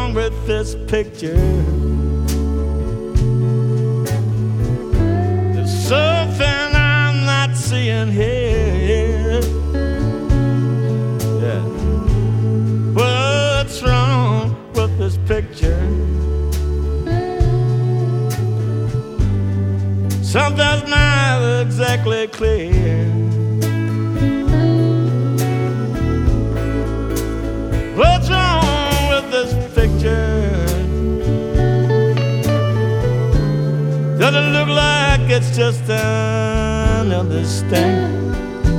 wrong with this picture? There's something I'm not seeing here. Yeah. What's wrong with this picture? Something's not exactly clear. What's wrong with this picture? Does it look like it's just another sting?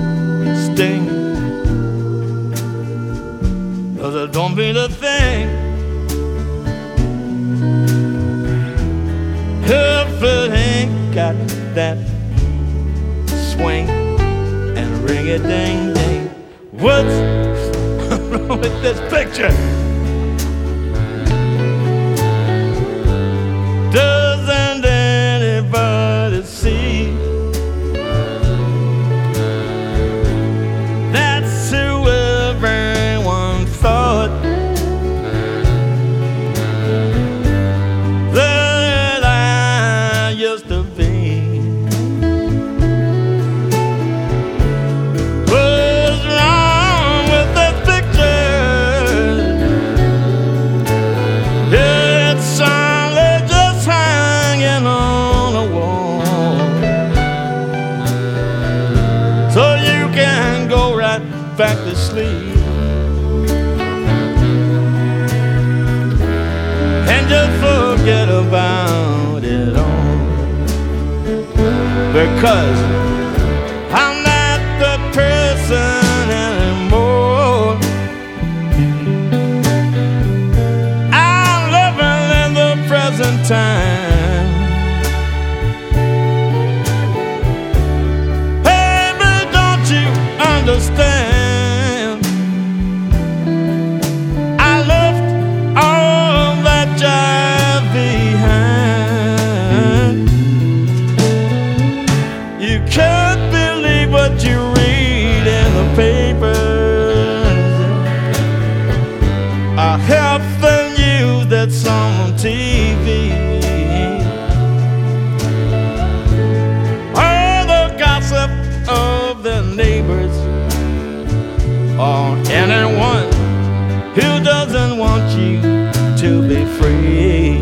Cause it don't mean a thing. If it ain't got that swing and ring-a-ding-ding, what's wrong with this picture? Doesn't anybody see that's who everyone thought that I used to be? What's wrong with this picture? It's only just hanging on a wall, so you can go right back to sleep and just forget about it all, because I'm not the person anymore. I'm living in the present time. Baby, don't you understand? I left all that jive behind. You can't believe what you read in the papers, or half the news that's on TV, or the gossip of the neighbors, or anyone who doesn't want you to be free.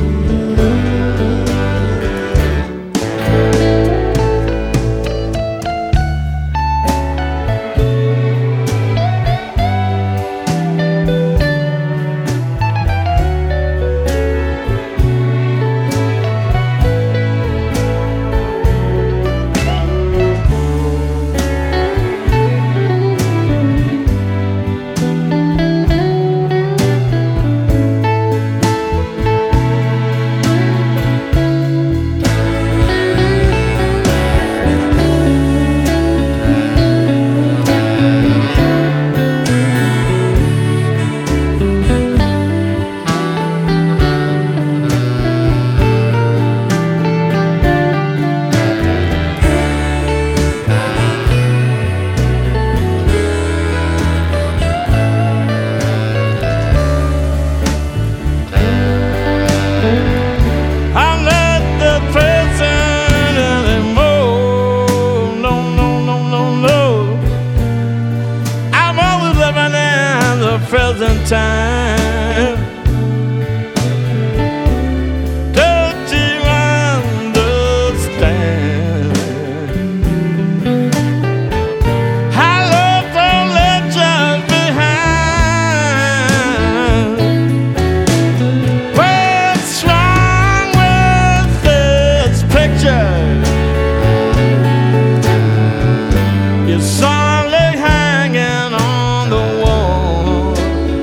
Present time. Don't you understand? I left all that just behind. What's wrong with this picture? It's only hanging on the wall.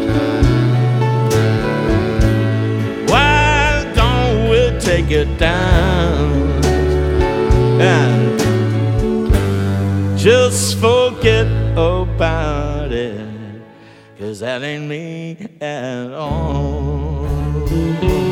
Take it down and just forget about it, 'cause that ain't me at all.